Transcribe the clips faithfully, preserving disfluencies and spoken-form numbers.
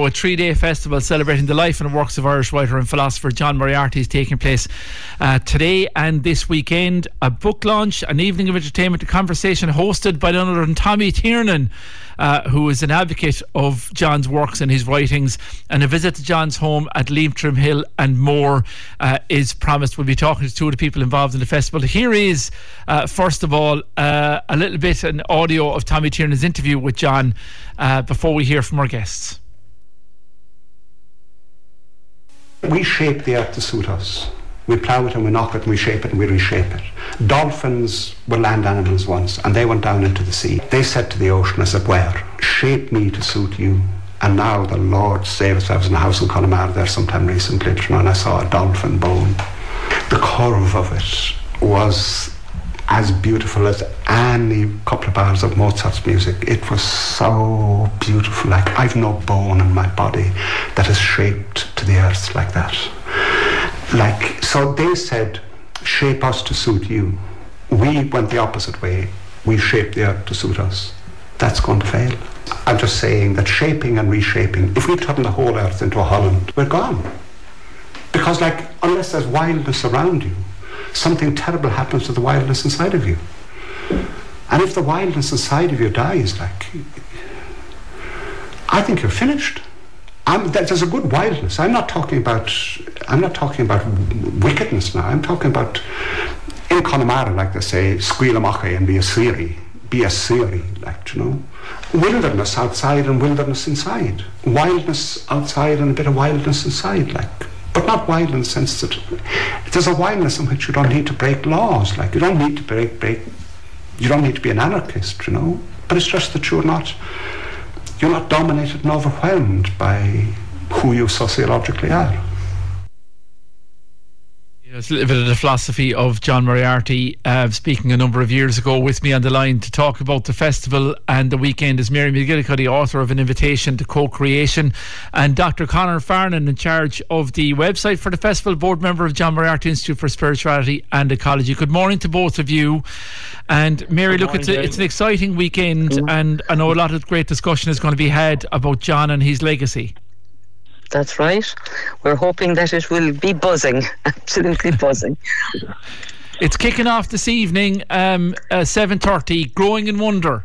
a three-day festival celebrating the life and works of Irish writer and philosopher John Moriarty is taking place uh, today and this weekend. A book launch, an evening of entertainment, a conversation hosted by none other than Tommy Tiernan, uh, who is an advocate of John's works and his writings, and a visit to John's home at Leitrim Hill and more uh, is promised. We'll be talking to two of the people involved in the festival. Here is, uh, first of all, uh, a little bit an audio of Tommy Tiernan's interview with John uh, before we hear from our guests. We shape the earth to suit us. We plough it and we knock it and we shape it and we reshape it. Dolphins were land animals once and they went down into the sea. They said to the ocean, as it were, shape me to suit you. And now the Lord save us. I was in a house in Connemara there sometime recently, and I saw a dolphin bone. The curve of it was as beautiful as any couple of bars of Mozart's music. It was so beautiful. Like, I've no bone in my body that is shaped to the earth like that. Like, so they said, shape us to suit you. We went the opposite way. We shaped the earth to suit us. That's going to fail. I'm just saying that shaping and reshaping, if we turn the whole earth into a Holland, we're gone. Because, like, unless there's wildness around you, something terrible happens to the wildness inside of you. And if the wildness inside of you dies, like, I think you're finished. I'm, there's a good wildness. I'm not talking about. I'm not talking about wickedness now. I'm talking about, in Connemara, like they say, squeal amachai and be a siri, be a siri, like, you know, wilderness outside and wilderness inside, wildness outside and a bit of wildness inside, like, but not wild in the sense that there's a wildness in which you don't need to break laws. Like, you don't need to break break. You don't need to be an anarchist, you know. But it's just that you're not. You're not dominated and overwhelmed by who you sociologically are. It's a little bit of the philosophy of John Moriarty, uh, speaking a number of years ago. With me on the line to talk about the festival and the weekend is Mary McGillicuddy, author of An Invitation to Co-Creation, and Doctor Conor Farnan, in charge of the website for the festival, board member of John Moriarty Institute for Spirituality and Ecology. Good morning to both of you. And Mary, look, it's, a, it's an exciting weekend, mm-hmm. and I know a lot of great discussion is going to be had about John and his legacy. That's right. We're hoping that it will be buzzing, absolutely buzzing. It's kicking off this evening, um, uh, seven thirty, Growing in Wonder.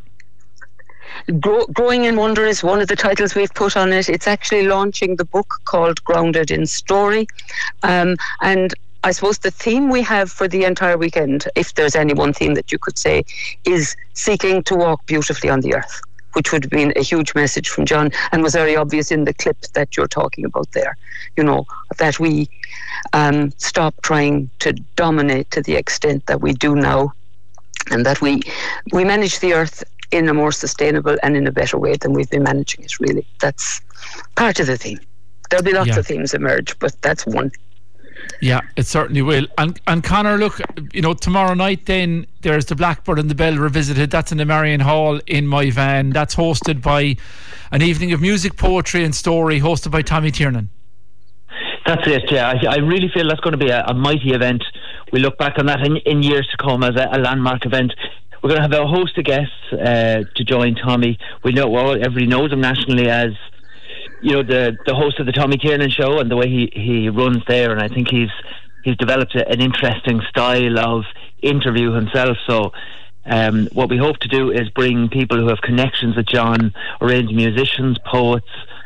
Grow, Growing in Wonder is one of the titles we've put on it. It's actually launching the book called Grounded in Story. Um, and I suppose the theme we have for the entire weekend, if there's any one theme that you could say, is seeking to walk beautifully on the earth, which would have been a huge message from John and was very obvious in the clip that you're talking about there. You know, that we um, stop trying to dominate to the extent that we do now, and that we we manage the earth in a more sustainable and in a better way than we've been managing it, really. That's part of the theme. There'll be lots yeah. of themes emerge, but that's one. Yeah, it certainly will. And and Conor, look, you know, tomorrow night then there's the Blackbird and the Bell Revisited. That's in the Marion Hall in my van. That's hosted by an evening of music, poetry and story, hosted by Tommy Tiernan. That's it, yeah. I, I really feel that's going to be a, a mighty event. We look back on that in, in years to come as a, a landmark event. We're going to have a host of guests uh, to join Tommy. We know, well, everybody knows him nationally as, you know, the the host of the Tommy Tiernan Show and the way he, he runs there, and I think he's he's developed a, an interesting style of interview himself. So um, what we hope to do is bring people who have connections with John, a range of musicians, poets,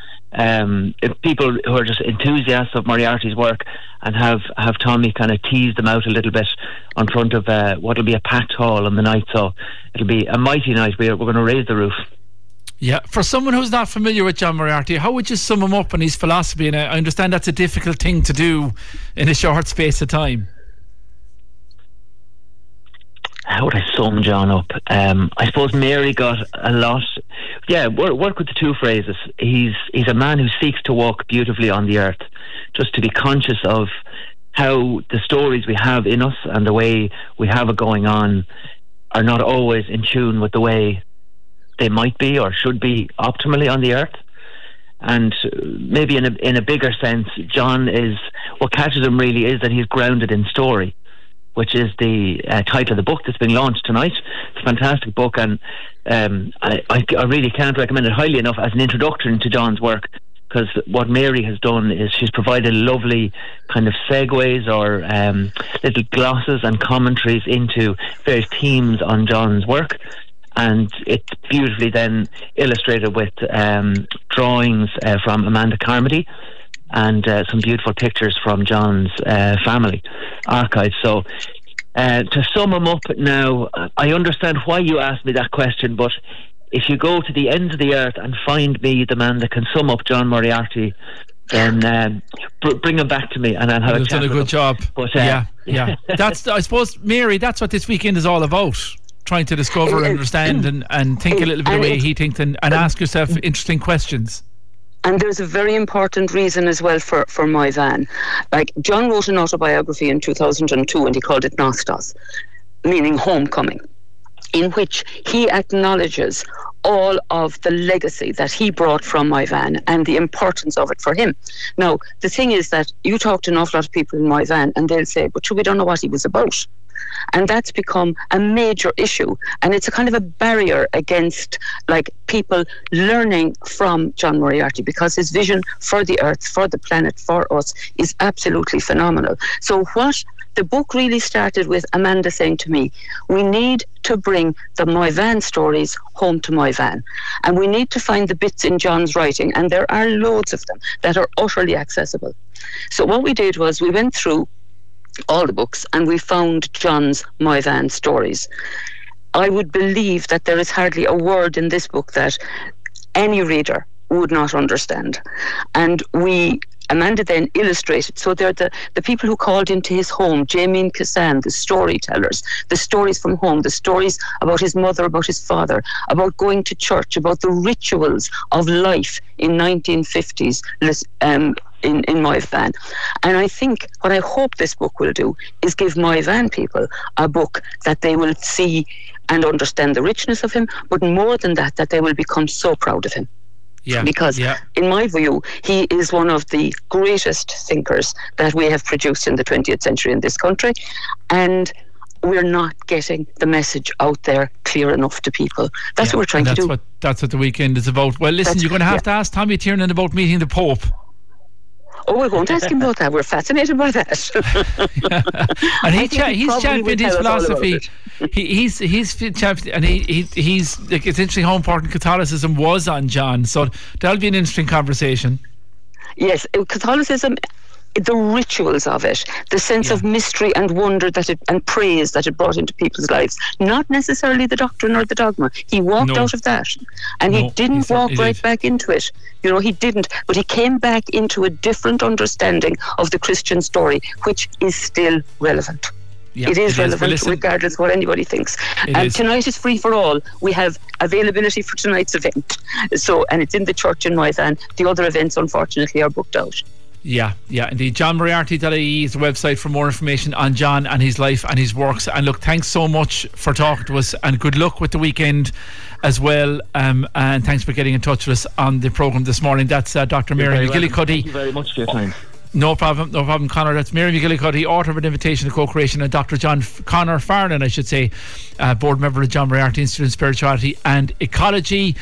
um, people who are just enthusiasts of Moriarty's work, and have, have Tommy kind of tease them out a little bit on front of uh, what will be a packed hall on the night. So it'll be a mighty night. We're, we're going to raise the roof. Yeah, for someone who's not familiar with John Moriarty, how would you sum him up and his philosophy? And I understand that's a difficult thing to do in a short space of time. How would I sum John up? Um, I suppose Mary got a lot. Yeah, work, work with the two phrases. He's he's a man who seeks to walk beautifully on the earth, just to be conscious of how the stories we have in us and the way we have it going on are not always in tune with the way they might be or should be optimally on the earth. And maybe in a in a bigger sense, John is, what catches him really is that he's grounded in story, which is the uh, title of the book that's being launched tonight. It's a fantastic book, and um, I, I, I really can't recommend it highly enough as an introduction to John's work. because what Mary has done is she's provided lovely kind of segues or um, little glosses and commentaries into various themes on John's work, and it's beautifully then illustrated with um, drawings uh, from Amanda Carmody and uh, some beautiful pictures from John's uh, family archive. So uh, to sum them up now, I understand why you asked me that question, but if you go to the ends of the earth and find me the man that can sum up John Moriarty, then um, br- bring him back to me and I'll have You've a chat done a with good him. job. But, uh, yeah, yeah. That's, I suppose, Mary, that's what this weekend is all about. Trying to discover, understand and, and think a little bit the way he thinks and, and ask yourself interesting questions. And there's a very important reason as well for, for my van. Like, John wrote an autobiography in two thousand two and he called it Nostos, meaning homecoming, in which he acknowledges all of the legacy that he brought from my van and the importance of it for him. Now, the thing is that you talk to an awful lot of people in my van and they'll say, but we don't know what he was about. And that's become a major issue. And it's a kind of a barrier against like people learning from John Moriarty, because his vision for the earth, for the planet, for us is absolutely phenomenal. So what the book really started with Amanda saying to me, we need to bring the My Van stories home to my van. And we need to find the bits in John's writing, and there are loads of them that are utterly accessible. So what we did was we went through all the books and we found John's My Van stories. I would believe that there is hardly a word in this book that any reader would not understand. And we Amanda then illustrated. So they're the, the people who called into his home, Jamie and Cassan, the storytellers, the stories from home, the stories about his mother, about his father, about going to church, about the rituals of life in nineteen fifties um, in, in My Van. And I think what I hope this book will do is give My Van people a book that they will see and understand the richness of him, but more than that, that they will become so proud of him. Yeah, because yeah. in my view, he is one of the greatest thinkers that we have produced in the twentieth century in this country, and we're not getting the message out there clear enough to people. That's yeah, what we're trying to that's do. What, that's what the weekend is about. Well, listen, that's, you're going to have yeah. to ask Tommy Tiernan about meeting the Pope. Oh, we won't ask him about that. We're fascinated by that. yeah. And he cha- he he's championed his philosophy. he, he's he's championed, and he, he he's like, it's interesting how important Catholicism was on John. So that'll be an interesting conversation. Yes, Catholicism, the rituals of it, the sense yeah. of mystery and wonder that it and praise that it brought into people's lives. Not necessarily the doctrine or the dogma. He walked no. out of that, and no, he didn't he walk right did. back into it. You know, he didn't. But he came back into a different understanding of the Christian story, which is still relevant. Yeah, it is it relevant is. Well, regardless of what anybody thinks. It And is. tonight is free for all. We have availability for tonight's event. So, and it's in the church in My Van. The other events, unfortunately, are booked out. Yeah, yeah, indeed. John Moriarty dot I E is the website for more information on John and his life and his works. And look, thanks so much for talking to us, and good luck with the weekend as well. Um, and thanks for getting in touch with us on the programme this morning. That's uh, Doctor Mary McGillicuddy. Thank you very much for your time. No problem, no problem, Conor. That's Mary McGillicuddy, author of An Invitation to Co-Creation, and Doctor John F- Conor Farnan, I should say, uh, board member of John Moriarty Institute of Spirituality and Ecology.